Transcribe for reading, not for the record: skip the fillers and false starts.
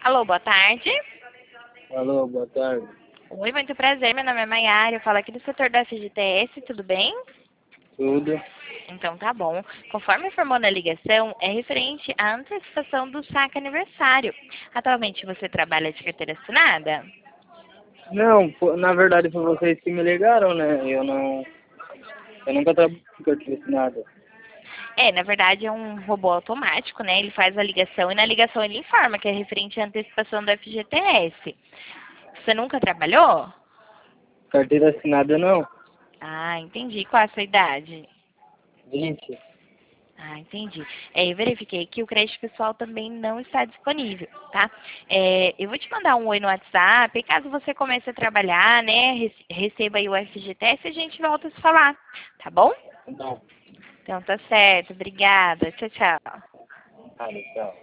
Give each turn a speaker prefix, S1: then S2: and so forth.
S1: Alô, boa tarde.
S2: Alô, boa tarde.
S1: Oi, muito prazer. Meu nome é Maiara. Eu falo aqui do setor da FGTS, tudo bem?
S2: Tudo?
S1: Então tá bom. Conforme informou na ligação, é referente à antecipação do saque aniversário. Atualmente você trabalha de carteira assinada?
S2: Não, na verdade foi vocês que me ligaram, né? Eu nunca trabalhei com carteira assinada.
S1: Na verdade é um robô automático, né? Ele faz a ligação e na ligação ele informa que é referente à antecipação do FGTS. Você nunca trabalhou?
S2: Carteira assinada não?
S1: Ah, entendi. Qual a sua idade?
S2: 20.
S1: Ah, entendi. Eu verifiquei que o crédito pessoal também não está disponível, tá? Eu vou te mandar um oi no WhatsApp, e caso você comece a trabalhar, né, receba aí o FGTS, a gente volta a se falar, tá bom?
S2: Não.
S1: Então tá certo, obrigada. Tchau, tchau.
S2: Ah, tchau.